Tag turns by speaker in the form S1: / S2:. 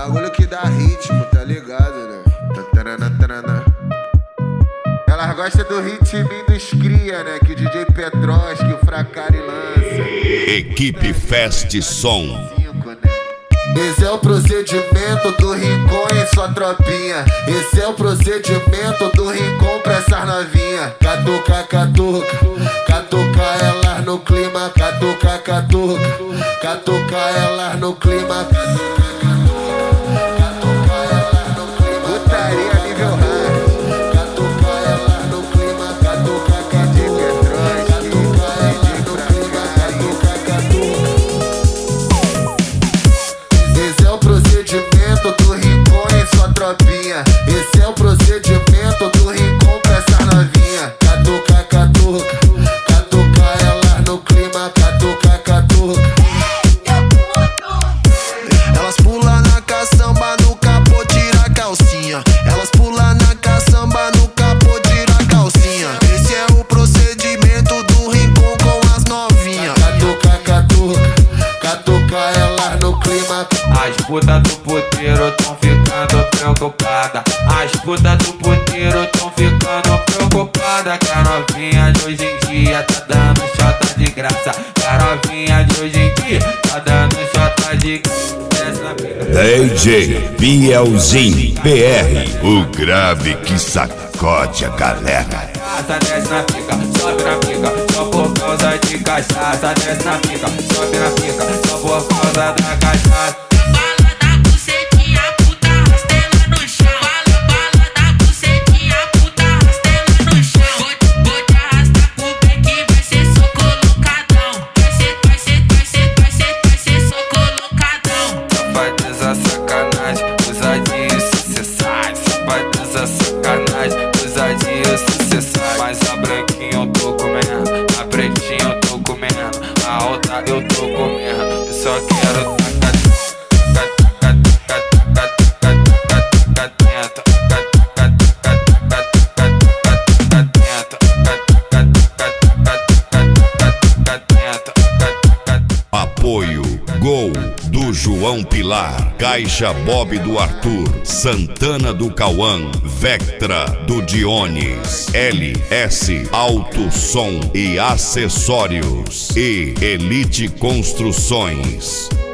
S1: bagulho que dá ritmo, tá ligado, né? Tatarana, tarana. Elas gostam do ritminho dos cria, né? Que o DJ Petros, que o Fracari lança.
S2: Equipe Fest Som.
S1: Esse é o procedimento do Rincon e sua tropinha. Esse é o procedimento do Rincon pra essas novinha. Catuca, catuca, catuca elas no clima. Catuca, catuca, catuca elas no clima. Catuca, catuca, catuca elas no clima. Putaria nível hard. Catuca elas no clima. Catuca, catuca, catuca elas no clima. Catuca, catuca. Esse é o procedimento do Rincon e sua tropinha. Esse é o procedimento do Rincon pra essa novinha. Catuca, catuca, catuca elas no clima. Catuca, catuca. Elas pulam na caçamba, no capô, tira a calcinha. Elas pulam na caçamba, no capô, tira a calcinha. Esse é o procedimento do Rincon com as novinhas. Catuca, catuca, catuca elas no clima.
S3: As putas do puteiro tão ficando preocupada. As putas do puteiro tão ficando preocupada. Que a novinha de hoje em dia tá dando chota de graça. Que a novinha de hoje em dia tá dando chota de graça.
S2: DJ Bielzinho PR, o grave que sacode a galera.
S3: Desce na pica, sobe na pica, só por causa de cachaça. Desce na pica, sobe na pica, só por causa da cachaça. Mas a branquinha eu tô comendo, a pretinha eu tô comendo, a alta eu tô comendo. Eu só quero
S2: Apoio Gol do João Pilar, Caixa Bob do Arthur, Santana do Cauã, Vectra do Dionis, LS Alto Som e Acessórios e Elite Construções.